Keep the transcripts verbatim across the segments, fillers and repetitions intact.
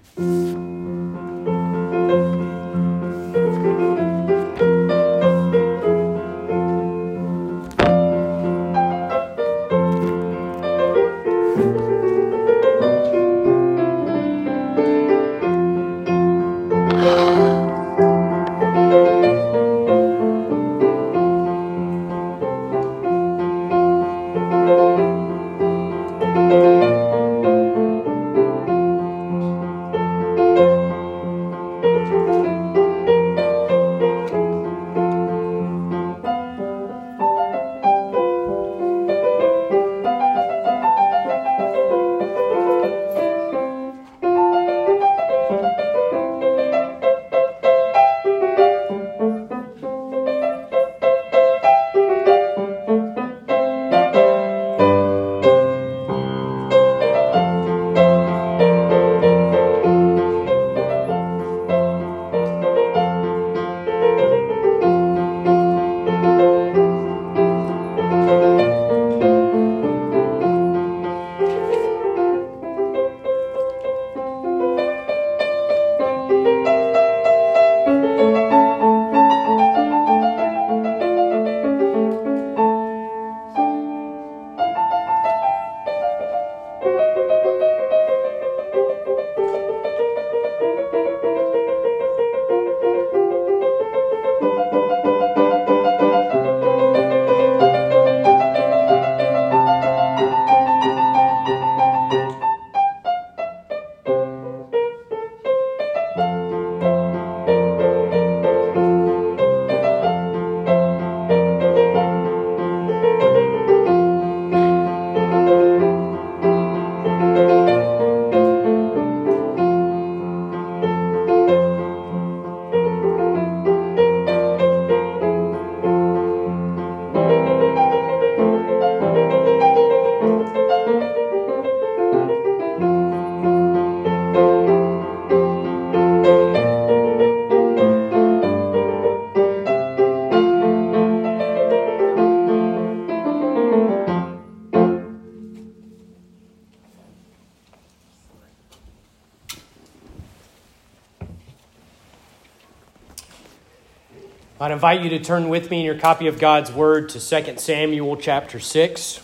I'd invite you to turn with me in your copy of God's Word to Second Samuel chapter six.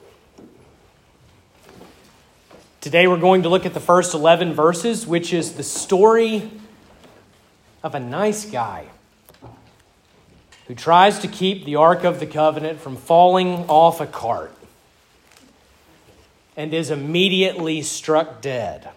Today we're going to look at the first eleven verses, which is the story of a nice guy who tries to keep the Ark of the Covenant from falling off a cart and is immediately struck dead.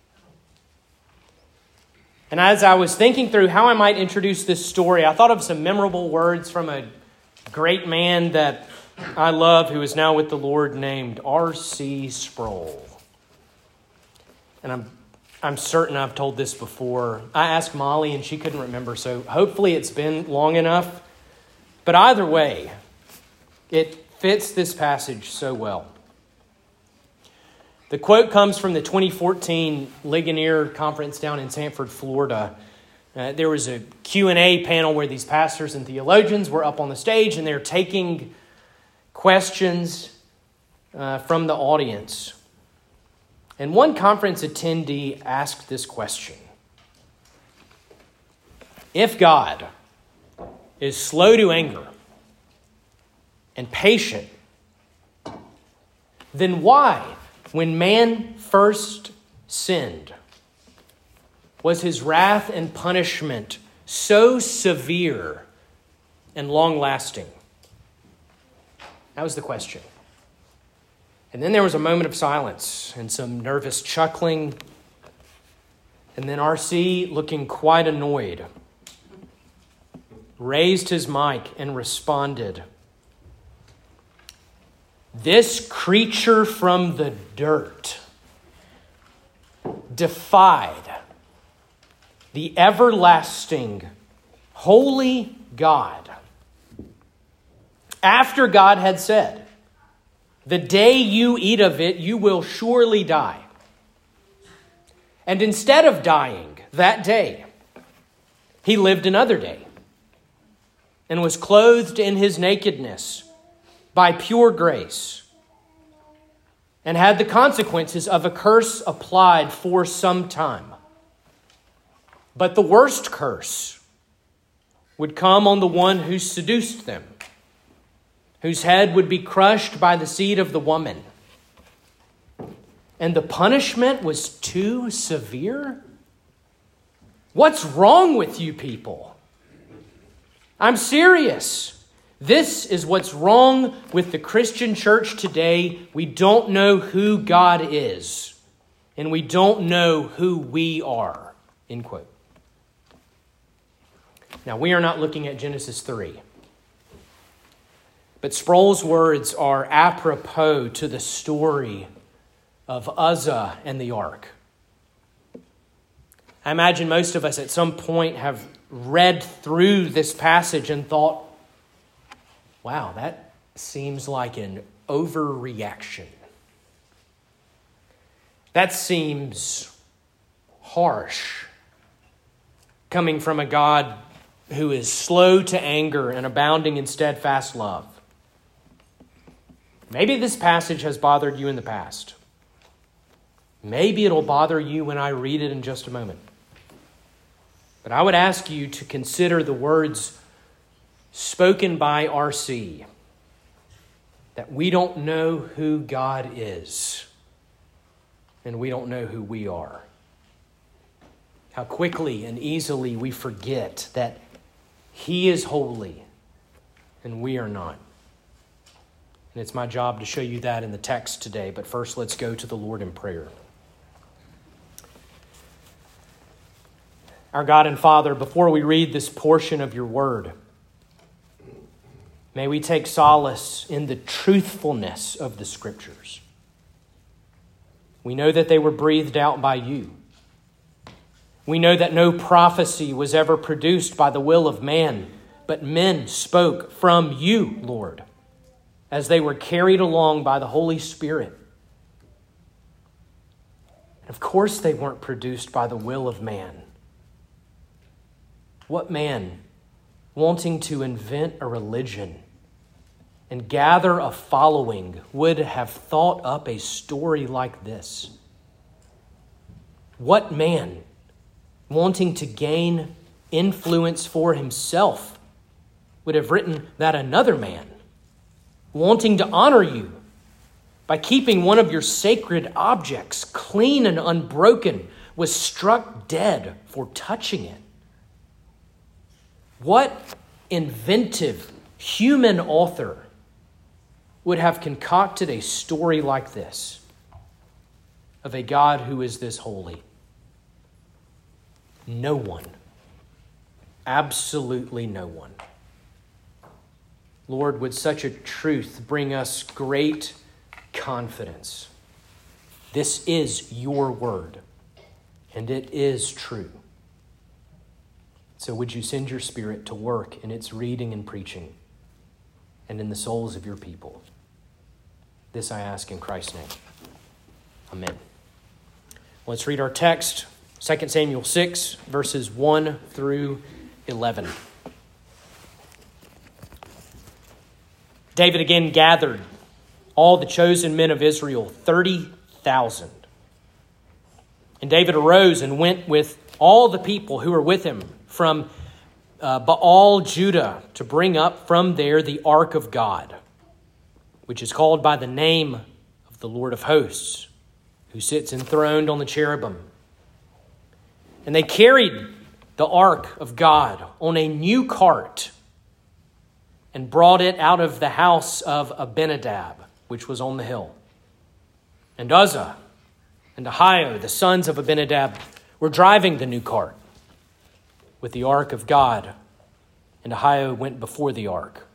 And as I was thinking through how I might introduce this story, I thought of some memorable words from a great man that I love who is now with the Lord named R C Sproul. And I'm I'm certain I've told this before. I asked Molly and she couldn't remember, so hopefully it's been long enough. But either way, it fits this passage so well. The quote comes from the twenty fourteen Ligonier Conference down in Sanford, Florida. Uh, there was a Q and A panel where these pastors and theologians were up on the stage and they're taking questions uh, from the audience. And one conference attendee asked this question: if God is slow to anger and patient, then why, when man first sinned, was his wrath and punishment so severe and long-lasting? That was the question. And then there was a moment of silence and some nervous chuckling. And then R C, looking quite annoyed, raised his mic and responded, "This creature from the dirt defied the everlasting, holy God, after God had said, 'The day you eat of it, you will surely die.' And instead of dying that day, he lived another day and was clothed in his nakedness by pure grace, and had the consequences of a curse applied for some time. But the worst curse would come on the one who seduced them, whose head would be crushed by the seed of the woman. And the punishment was too severe? What's wrong with you people? I'm serious. This is what's wrong with the Christian church today. We don't know who God is, and we don't know who we are. End quote. Now, we are not looking at Genesis three. But Sproul's words are apropos to the story of Uzzah and the ark. I imagine most of us at some point have read through this passage and thought, wow, that seems like an overreaction. That seems harsh, coming from a God who is slow to anger and abounding in steadfast love. Maybe this passage has bothered you in the past. Maybe it'll bother you when I read it in just a moment. But I would ask you to consider the words spoken by R C, that we don't know who God is, and we don't know who we are. How quickly and easily we forget that He is holy and we are not. And it's my job to show you that in the text today. But first, let's go to the Lord in prayer. Our God and Father, before we read this portion of your word, may we take solace in the truthfulness of the Scriptures. We know that they were breathed out by you. We know that no prophecy was ever produced by the will of man, but men spoke from you, Lord, as they were carried along by the Holy Spirit. And of course they weren't produced by the will of man. What man, wanting to invent a religion and gather a following, would have thought up a story like this? What man, wanting to gain influence for himself, would have written that another man, wanting to honor you by keeping one of your sacred objects clean and unbroken, was struck dead for touching it? What inventive human author would have concocted a story like this of a God who is this holy? No one. Absolutely no one. Lord, would such a truth bring us great confidence. This is your word, and it is true. So would you send your Spirit to work in its reading and preaching and in the souls of your people? This I ask in Christ's name. Amen. Let's read our text, Second Samuel six, verses one through eleven. David again gathered all the chosen men of Israel, thirty thousand. And David arose and went with all the people who were with him from uh, Baal, Judah, to bring up from there the ark of God, which is called by the name of the Lord of hosts, who sits enthroned on the cherubim. And they carried the ark of God on a new cart and brought it out of the house of Abinadab, which was on the hill. And Uzzah and Ahio, the sons of Abinadab, were driving the new cart with the ark of God, and Ahio went before the ark.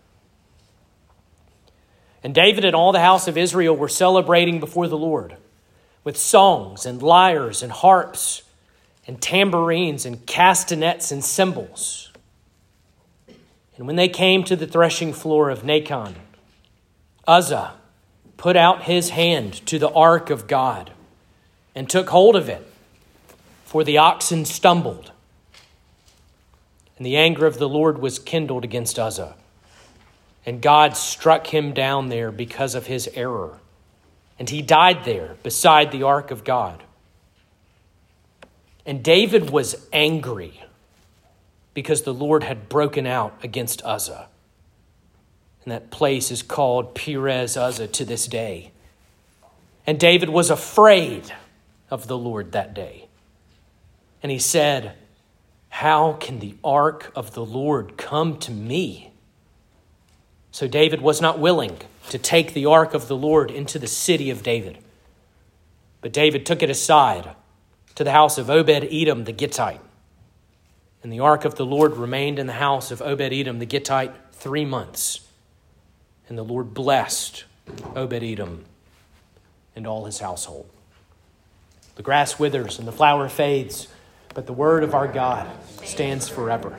And David and all the house of Israel were celebrating before the Lord with songs and lyres and harps and tambourines and castanets and cymbals. And when they came to the threshing floor of Nacon, Uzzah put out his hand to the ark of God and took hold of it, for the oxen stumbled. And the anger of the Lord was kindled against Uzzah, and God struck him down there because of his error, and he died there beside the ark of God. And David was angry because the Lord had broken out against Uzzah. And that place is called Perez Uzzah to this day. And David was afraid of the Lord that day. And he said, "How can the ark of the Lord come to me?" So David was not willing to take the ark of the Lord into the city of David. But David took it aside to the house of Obed-Edom the Gittite. And the ark of the Lord remained in the house of Obed-Edom the Gittite three months. And the Lord blessed Obed-Edom and all his household. The grass withers and the flower fades, but the word of our God stands forever.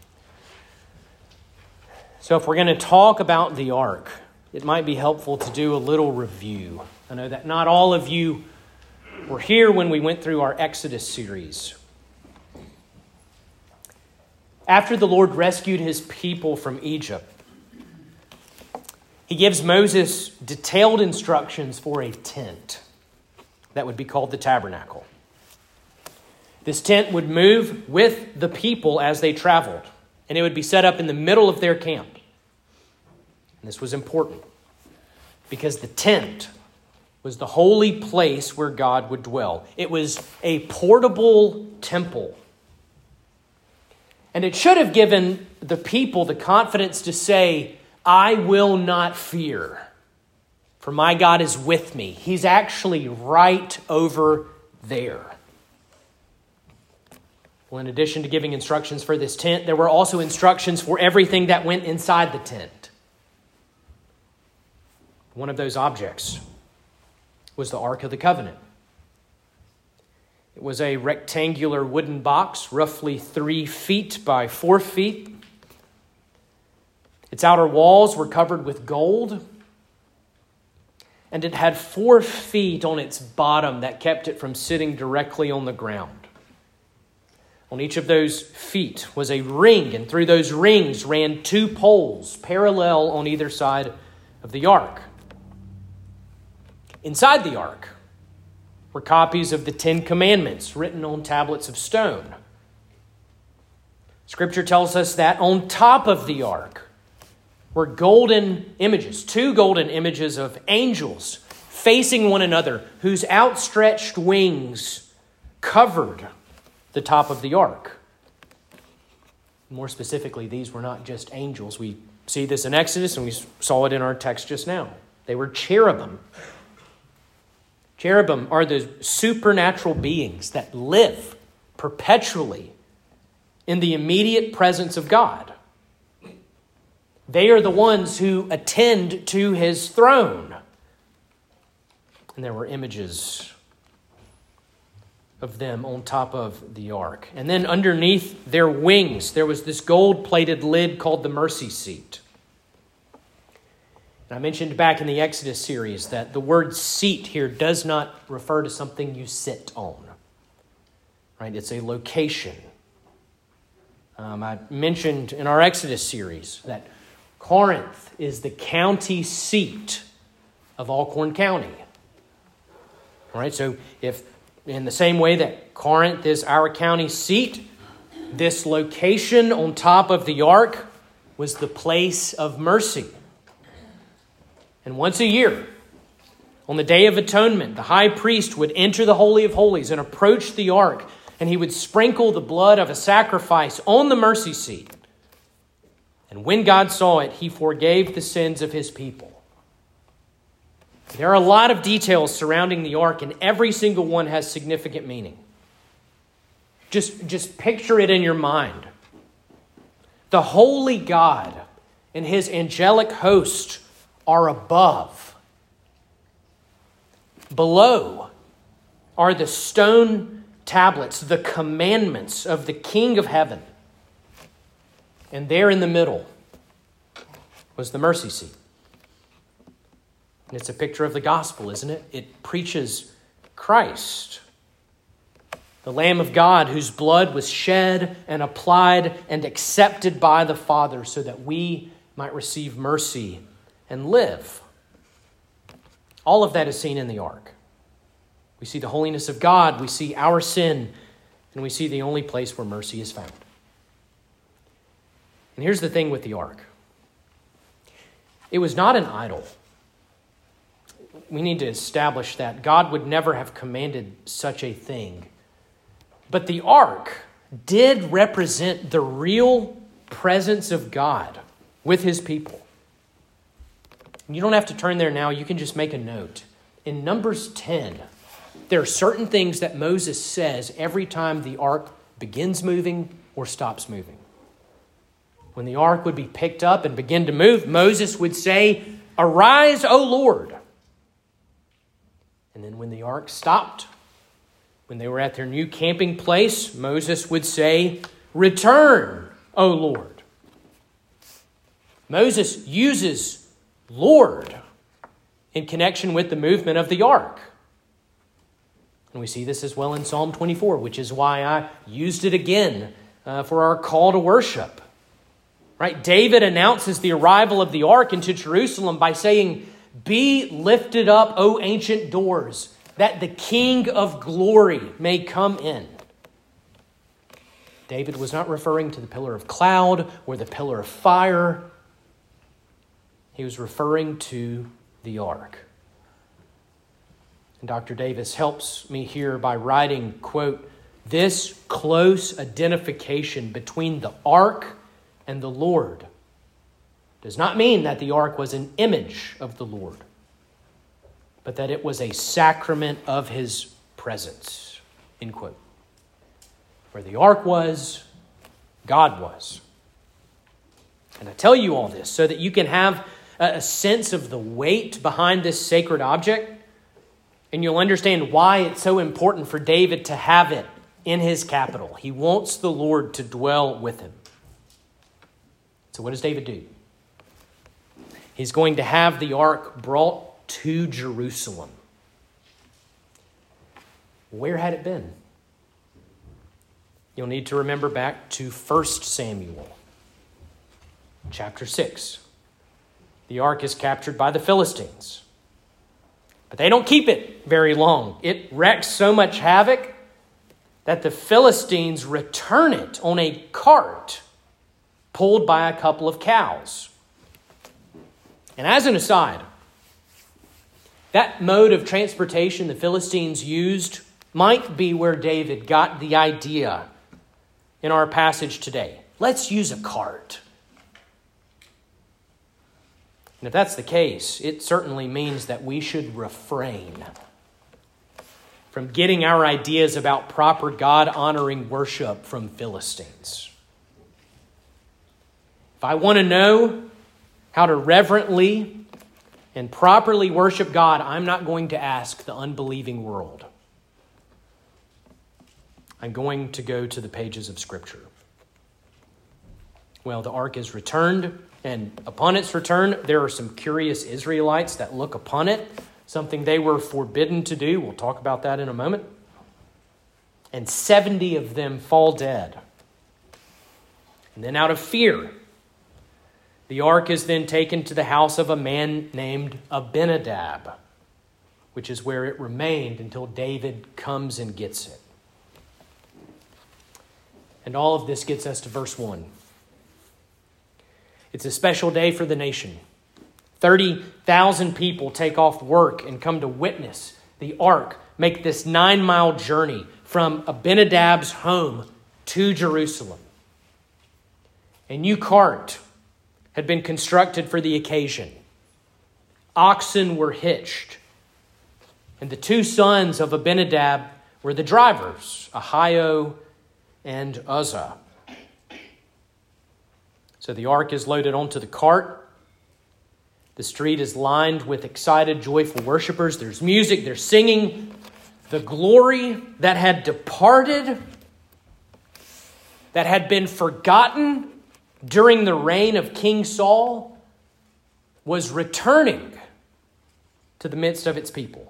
So if we're going to talk about the ark, it might be helpful to do a little review. I know that not all of you were here when we went through our Exodus series. After the Lord rescued his people from Egypt, he gives Moses detailed instructions for a tent that would be called the tabernacle. This tent would move with the people as they traveled, and it would be set up in the middle of their camp. And this was important because the tent was the holy place where God would dwell. It was a portable temple. And it should have given the people the confidence to say, "I will not fear, for my God is with me. He's actually right over there." Well, in addition to giving instructions for this tent, there were also instructions for everything that went inside the tent. One of those objects was the Ark of the Covenant. It was a rectangular wooden box, roughly three feet by four feet. Its outer walls were covered with gold, and it had four feet on its bottom that kept it from sitting directly on the ground. On each of those feet was a ring, and through those rings ran two poles parallel on either side of the ark. Inside the ark were copies of the Ten Commandments written on tablets of stone. Scripture tells us that on top of the ark were golden images, two golden images of angels facing one another, whose outstretched wings covered the top of the ark. More specifically, these were not just angels. We see this in Exodus, and we saw it in our text just now. They were cherubim. Cherubim are the supernatural beings that live perpetually in the immediate presence of God. They are the ones who attend to his throne. And there were images of them on top of the ark. And then underneath their wings, there was this gold-plated lid called the mercy seat. And I mentioned back in the Exodus series that the word seat here does not refer to something you sit on. Right? It's a location. Um, I mentioned in our Exodus series that Corinth is the county seat of Alcorn County. All right, so if in the same way that Corinth is our county seat, this location on top of the ark was the place of mercy. And once a year, on the Day of Atonement, the high priest would enter the Holy of Holies and approach the ark, and he would sprinkle the blood of a sacrifice on the mercy seat. And when God saw it, he forgave the sins of his people. There are a lot of details surrounding the ark, and every single one has significant meaning. Just, just picture it in your mind. The holy God and his angelic host are above. Below are the stone tablets, the commandments of the King of heaven. And there in the middle was the mercy seat. And it's a picture of the gospel, isn't it? It preaches Christ, the Lamb of God, whose blood was shed and applied and accepted by the Father so that we might receive mercy and live. All of that is seen in the ark. We see the holiness of God. We see our sin And we see the only place where mercy is found. And here's the thing with the ark. It was not an idol. We need to establish that. God would never have commanded such a thing. But the ark did represent the real presence of God with his people. You don't have to turn there now. You can just make a note. In Numbers ten, there are certain things that Moses says every time the ark begins moving or stops moving. When the ark would be picked up and begin to move, Moses would say, "Arise, O Lord." And then when the ark stopped, when they were at their new camping place, Moses would say, "Return, O Lord." Moses uses Lord in connection with the movement of the ark. And we see this as well in Psalm twenty-four, which is why I used it again uh, for our call to worship. Right? David announces the arrival of the ark into Jerusalem by saying, "Be lifted up, O ancient doors, that the King of glory may come in." David was not referring to the pillar of cloud or the pillar of fire. He was referring to the ark. And Doctor Davis helps me here by writing, quote, "This close identification between the ark and the Lord does not mean that the ark was an image of the Lord, but that it was a sacrament of his presence," end quote. Where the ark was, God was. And I tell you all this so that you can have a sense of the weight behind this sacred object, and you'll understand why it's so important for David to have it in his capital. He wants the Lord to dwell with him. So what does David do? He's going to have the ark brought to Jerusalem. Where had it been? You'll need to remember back to First Samuel, chapter six. The ark is captured by the Philistines. But they don't keep it very long. It wreaks so much havoc that the Philistines return it on a cart pulled by a couple of cows. And as an aside, that mode of transportation the Philistines used might be where David got the idea in our passage today. Let's use a cart. And if that's the case, it certainly means that we should refrain from getting our ideas about proper God-honoring worship from Philistines. If I want to know how to reverently and properly worship God, I'm not going to ask the unbelieving world. I'm going to go to the pages of Scripture. Well, the ark is returned, and upon its return, there are some curious Israelites that look upon it, something they were forbidden to do. We'll talk about that in a moment. And seventy of them fall dead. And then out of fear, the ark is then taken to the house of a man named Abinadab, which is where it remained until David comes and gets it. And all of this gets us to verse one. It's a special day for the nation. thirty thousand people take off work and come to witness the ark make this nine-mile journey from Abinadab's home to Jerusalem. A new cart had been constructed for the occasion. Oxen were hitched. And the two sons of Abinadab were the drivers, Ahio and Uzzah. So the ark is loaded onto the cart. The street is lined with excited, joyful worshipers. There's music, there's singing. The glory that had departed, that had been forgotten during the reign of King Saul, was returning to the midst of its people.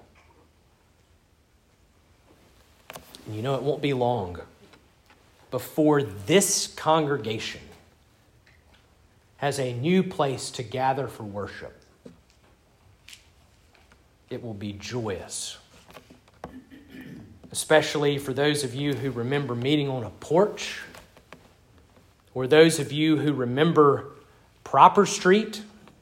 And you know it won't be long before this congregation has a new place to gather for worship. It will be joyous. especially for those of you who remember meeting on a porch, or those of you who remember Proper Street,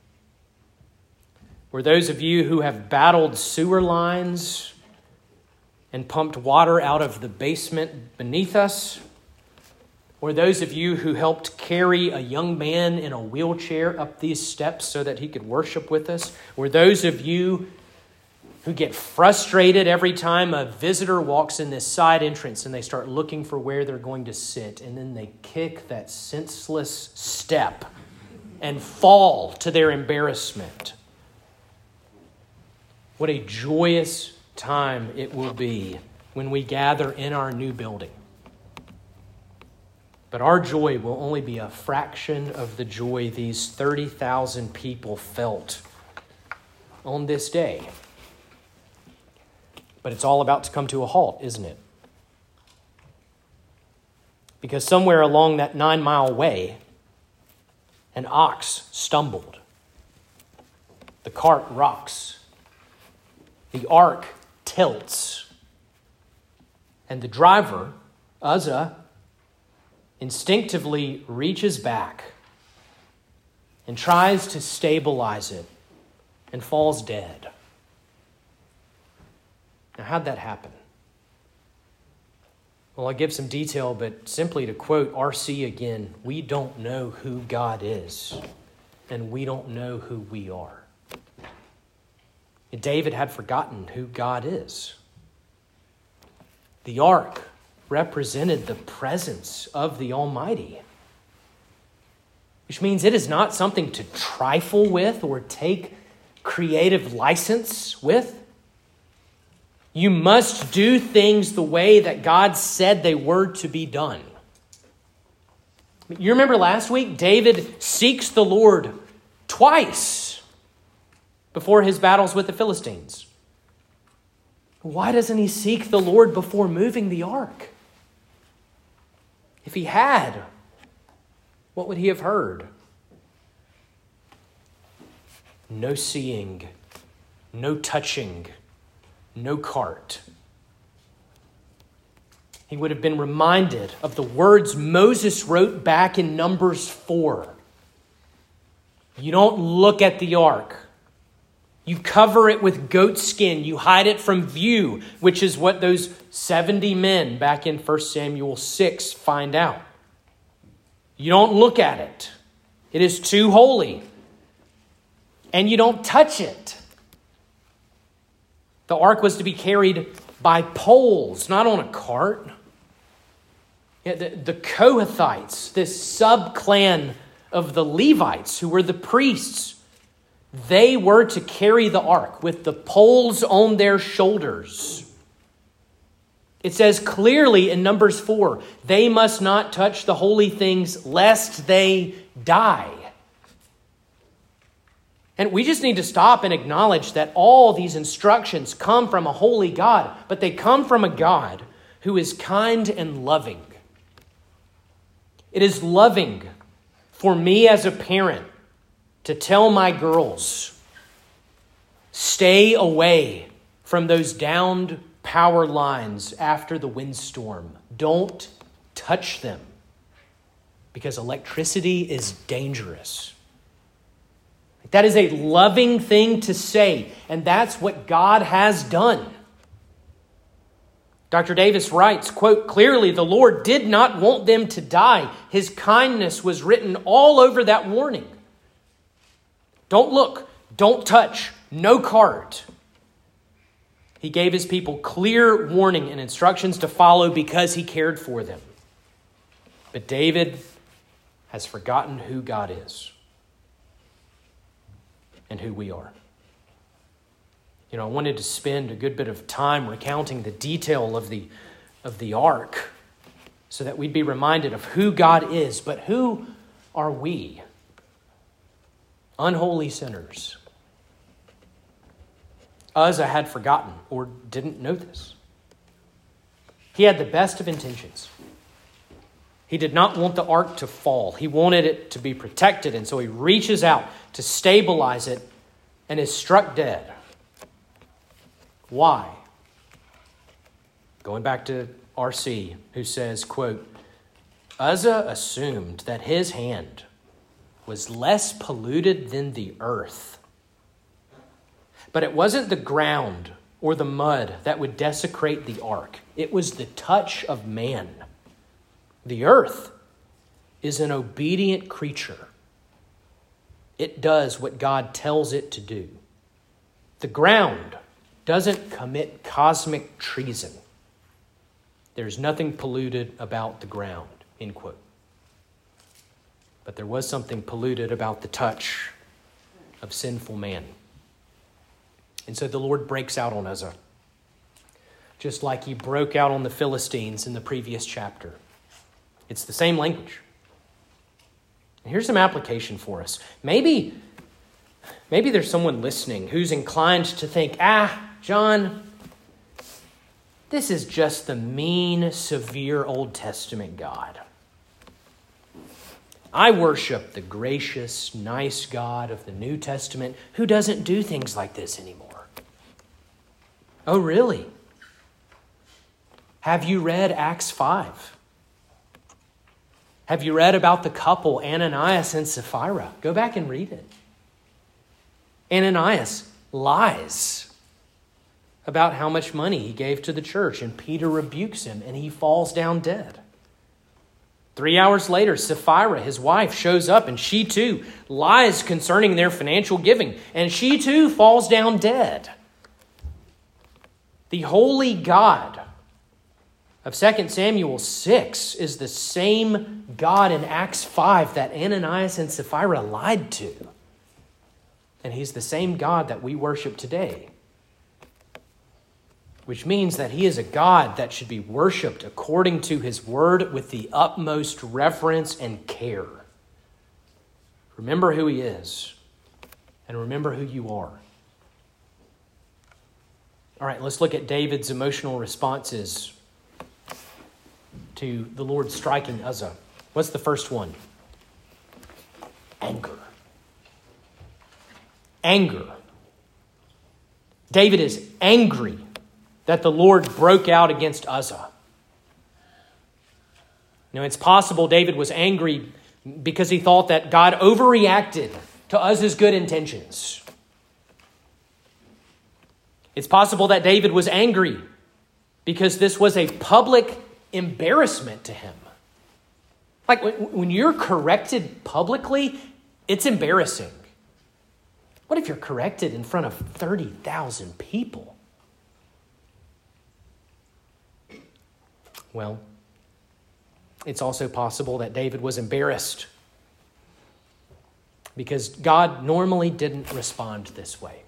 or those of you who have battled sewer lines and pumped water out of the basement beneath us, or those of you who helped carry a young man in a wheelchair up these steps so that he could worship with us, or those of you who get frustrated every time a visitor walks in this side entrance and they start looking for where they're going to sit, and then they kick that senseless step and fall to their embarrassment. What a joyous time it will be when we gather in our new building. But our joy will only be a fraction of the joy these thirty thousand people felt on this day. But it's all about to come to a halt, isn't it? Because somewhere along that nine-mile way, an ox stumbled. The cart rocks. The ark tilts. And the driver, Uzzah, instinctively reaches back and tries to stabilize it and falls dead. Now, how'd that happen? Well, I'll give some detail, but simply to quote R C again, we don't know who God is, and we don't know who we are. David had forgotten who God is. The ark represented the presence of the Almighty, which means it is not something to trifle with or take creative license with. You must do things the way that God said they were to be done. You remember last week, David seeks the Lord twice before his battles with the Philistines. Why doesn't he seek the Lord before moving the ark? If he had, what would he have heard? No seeing, no touching, no cart. He would have been reminded of the words Moses wrote back in Numbers four. You don't look at the ark. You cover it with goat skin. You hide it from view, which is what those seventy men back in First Samuel six find out. You don't look at it. It is too holy. And you don't touch it. The ark was to be carried by poles, not on a cart. Yeah, the, the Kohathites, this sub-clan of the Levites, who were the priests, they were to carry the ark with the poles on their shoulders. It says clearly in Numbers four, they must not touch the holy things lest they die. And we just need to stop and acknowledge that all these instructions come from a holy God, but they come from a God who is kind and loving. It is loving for me as a parent to tell my girls, stay away from those downed power lines after the windstorm. Don't touch them because electricity is dangerous. That is a loving thing to say, and that's what God has done. Doctor Davis writes, quote, clearly the Lord did not want them to die. His kindness was written all over that warning. Don't look, don't touch, no cart. He gave his people clear warning and instructions to follow because he cared for them. But David has forgotten who God is and who we are. You know, I wanted to spend a good bit of time recounting the detail of the, of the ark so that we'd be reminded of who God is. But who are we? Unholy sinners. Uzzah had forgotten or didn't know this. He had the best of intentions. He did not want the ark to fall. He wanted it to be protected, and so he reaches out to stabilize it and is struck dead. Why? Going back to R C, who says, quote, Uzzah assumed that his hand was less polluted than the earth. But it wasn't the ground or the mud that would desecrate the ark. It was the touch of man. The earth is an obedient creature. It does what God tells it to do. The ground doesn't commit cosmic treason. There's nothing polluted about the ground, end quote. But there was something polluted about the touch of sinful man. And so the Lord breaks out on Uzzah, just like he broke out on the Philistines in the previous chapter. It's the same language. And here's some application for us. Maybe, maybe there's someone listening who's inclined to think, ah, John, this is just the mean, severe Old Testament God. I worship the gracious, nice God of the New Testament who doesn't do things like this anymore. Oh, really? Have you read Acts five? Have you read about the couple, Ananias and Sapphira? Go back and read it. Ananias lies about how much money he gave to the church, and Peter rebukes him, and he falls down dead. Three hours later, Sapphira, his wife, shows up, and she too lies concerning their financial giving, and she too falls down dead. The holy God of Second Samuel six is the same God in Acts five that Ananias and Sapphira lied to. And he's the same God that we worship today. Which means that he is a God that should be worshiped according to his word with the utmost reverence and care. Remember who he is, and remember who you are. All right, let's look at David's emotional responses to the Lord striking Uzzah. What's the first one? Anger. Anger. David is angry that the Lord broke out against Uzzah. Now, it's possible David was angry because he thought that God overreacted to Uzzah's good intentions. It's possible that David was angry because this was a public embarrassment to him. Like when you're corrected publicly, it's embarrassing. What if you're corrected in front of thirty thousand people? Well, it's also possible that David was embarrassed because God normally didn't respond this way.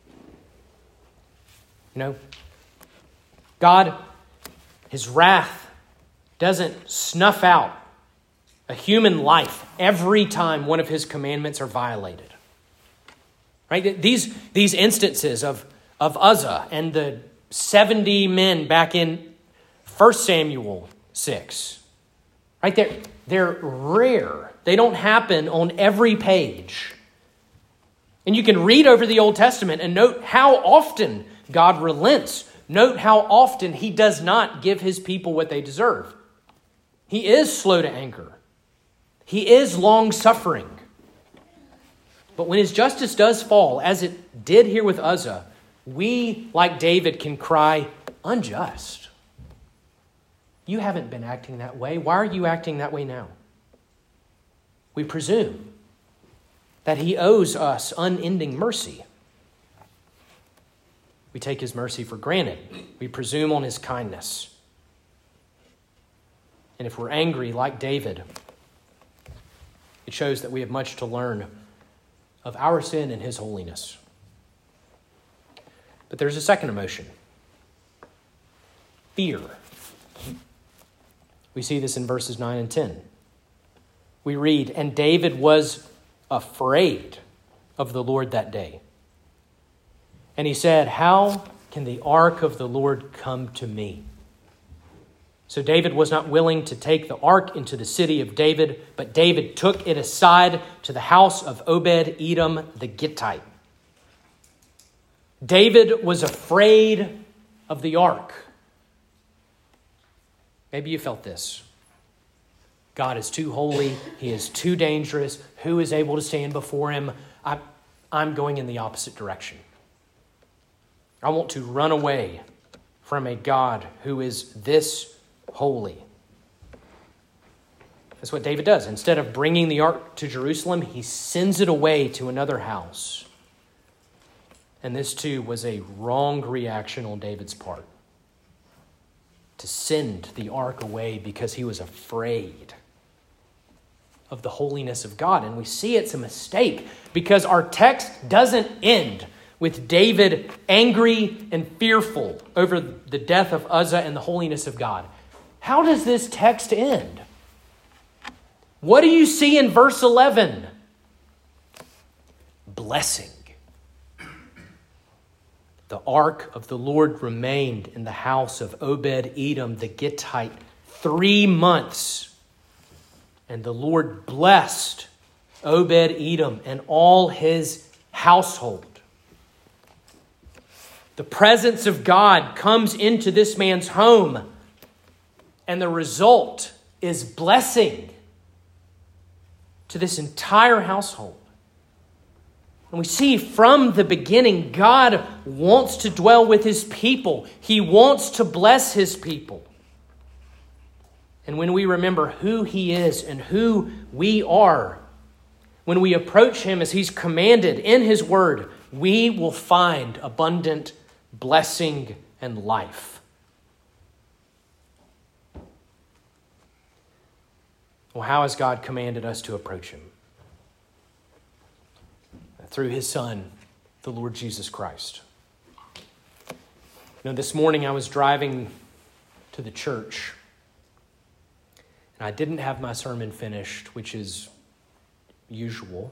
You know, God, his wrath doesn't snuff out a human life every time one of his commandments are violated. Right? These, these instances of, of Uzzah and the seventy men back in First Samuel six, right? They're, they're rare. They don't happen on every page. And you can read over the Old Testament and note how often God relents. Note how often he does not give his people what they deserve. He is slow to anger. He is long-suffering. But when his justice does fall, as it did here with Uzzah, we, like David, can cry, unjust. You haven't been acting that way. Why are you acting that way now? We presume that he owes us unending mercy. We take his mercy for granted. We presume on his kindness. And if we're angry like David, it shows that we have much to learn of our sin and his holiness. But there's a second emotion. Fear. We see this in verses nine and ten. We read, and David was afraid of the Lord that day. And he said, how can the ark of the Lord come to me? So David was not willing to take the ark into the city of David, but David took it aside to the house of Obed-Edom the Gittite. David was afraid of the ark. Maybe you felt this. God is too holy. He is too dangerous. Who is able to stand before him? I, I'm going in the opposite direction. I want to run away from a God who is this holy. That's what David does. Instead of bringing the ark to Jerusalem, he sends it away to another house. And this too was a wrong reaction on David's part. To send the ark away because he was afraid of the holiness of God. And we see it's a mistake because our text doesn't end with David angry and fearful over the death of Uzzah and the holiness of God. How does this text end? What do you see in verse eleven? Blessing. The ark of the Lord remained in the house of Obed-Edom the Gittite three months. And the Lord blessed Obed-Edom and all his household. The presence of God comes into this man's home. And the result is blessing to this entire household. And we see from the beginning, God wants to dwell with his people. He wants to bless his people. And when we remember who he is and who we are, when we approach him as he's commanded in his word, we will find abundant blessing and life. Well, how has God commanded us to approach him? Through his Son, the Lord Jesus Christ. You know, this morning I was driving to the church, and I didn't have my sermon finished, which is usual.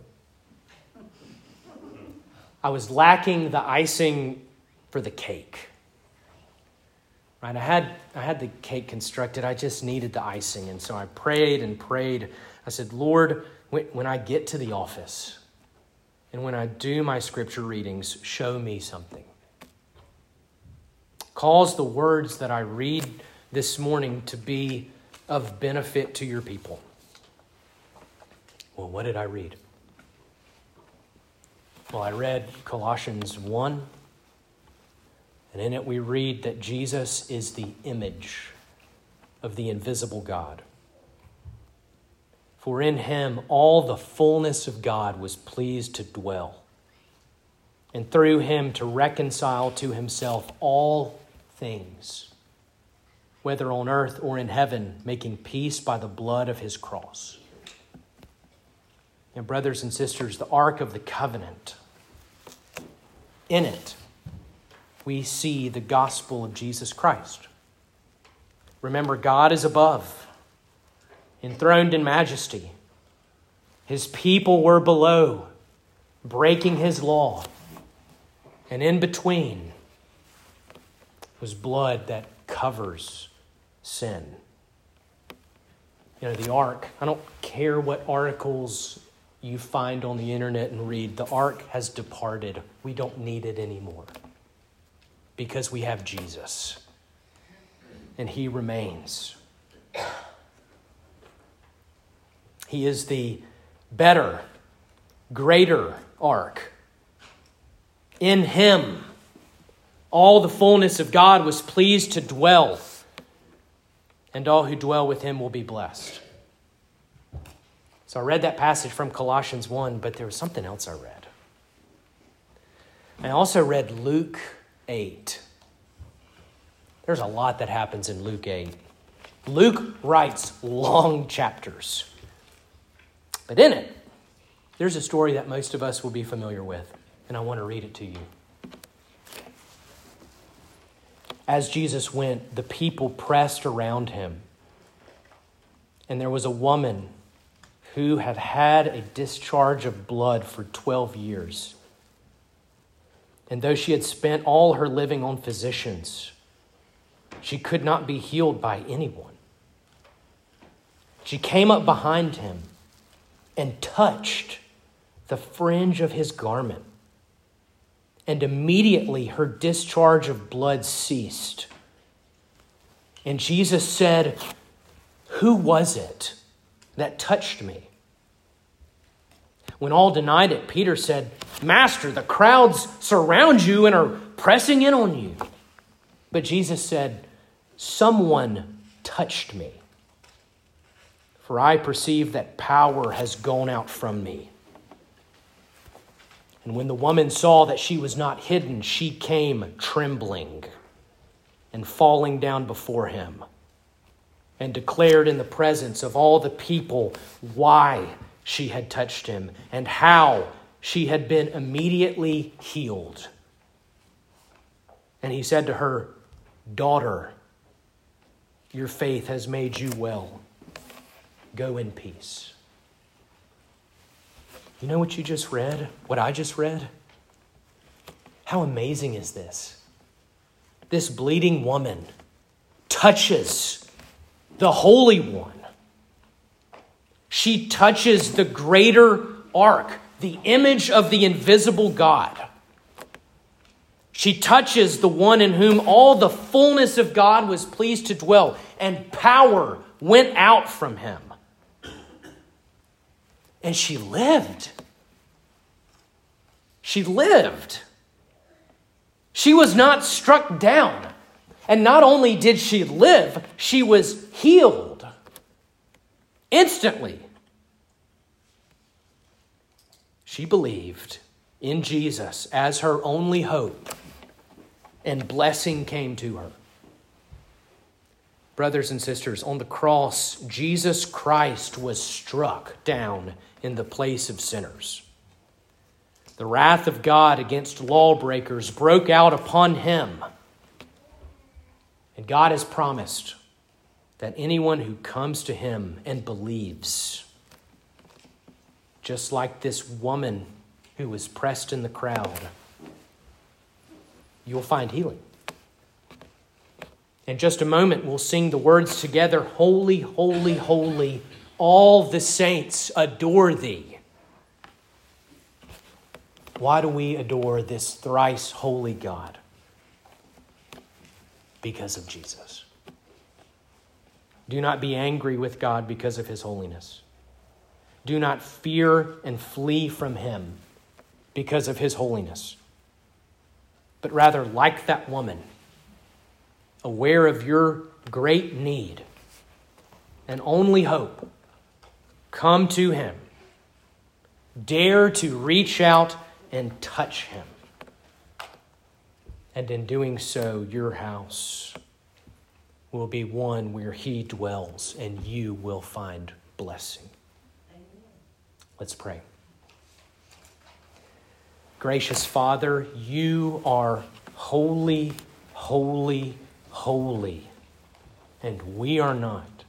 I was lacking the icing for the cake. Right? I had I had the cake constructed. I just needed the icing, and so I prayed and prayed. I said, Lord, when, when I get to the office, and when I do my scripture readings, show me something. Cause the words that I read this morning to be of benefit to your people. Well, what did I read? Well, I read Colossians one, and in it we read that Jesus is the image of the invisible God. For in him all the fullness of God was pleased to dwell, and through him to reconcile to himself all things, whether on earth or in heaven, making peace by the blood of his cross. And brothers and sisters, the Ark of the Covenant, in it, we see the gospel of Jesus Christ. Remember, God is above, enthroned in majesty. His people were below, breaking his law. And in between was blood that covers sin. You know, the ark, I don't care what articles you find on the internet and read, the ark has departed. We don't need it anymore because we have Jesus and he remains. He is the better, greater ark. In him, all the fullness of God was pleased to dwell, and all who dwell with him will be blessed. So I read that passage from Colossians one, but there was something else I read. I also read Luke eight. There's a lot that happens in Luke eight. Luke writes long chapters. But in it, there's a story that most of us will be familiar with, and I want to read it to you. As Jesus went, the people pressed around him, and there was a woman who had had a discharge of blood for twelve years. And though she had spent all her living on physicians, she could not be healed by anyone. She came up behind him and touched the fringe of his garment. And immediately her discharge of blood ceased. And Jesus said, "Who was it that touched me?" When all denied it, Peter said, "Master, the crowds surround you and are pressing in on you." But Jesus said, "Someone touched me, for I perceive that power has gone out from me." And when the woman saw that she was not hidden, she came trembling and falling down before him, and declared in the presence of all the people why she had touched him and how she had been immediately healed. And he said to her, "Daughter, your faith has made you well. Go in peace." You know what you just read? What I just read? How amazing is this? This bleeding woman touches the Holy One. She touches the greater ark, the image of the invisible God. She touches the one in whom all the fullness of God was pleased to dwell, and power went out from him. And she lived. She lived. She was not struck down. And not only did she live, she was healed instantly. She believed in Jesus as her only hope, and blessing came to her. Brothers and sisters, on the cross, Jesus Christ was struck down in the place of sinners. The wrath of God against lawbreakers broke out upon him. And God has promised that anyone who comes to him and believes, just like this woman who was pressed in the crowd, you'll find healing. In just a moment, we'll sing the words together, "Holy, holy, holy, all the saints adore thee." Why do we adore this thrice holy God? Because of Jesus. Do not be angry with God because of his holiness. Do not fear and flee from him because of his holiness. But rather, like that woman, aware of your great need and only hope, come to him. Dare to reach out and touch him. And in doing so, your house will be one where he dwells and you will find blessing. Let's pray. Gracious Father, you are holy, holy, holy, and we are not.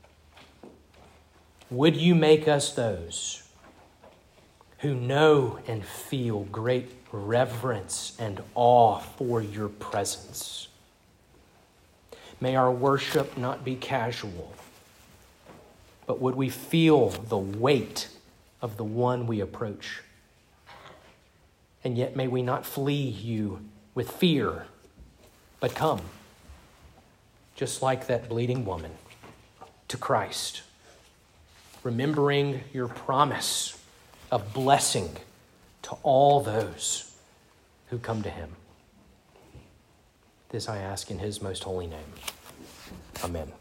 Would you make us those who know and feel great reverence and awe for your presence? May our worship not be casual, but would we feel the weight of the one we approach? And yet may we not flee you with fear, but come, just like that bleeding woman, to Christ, remembering your promise of blessing to all those who come to him. This I ask in his most holy name. Amen.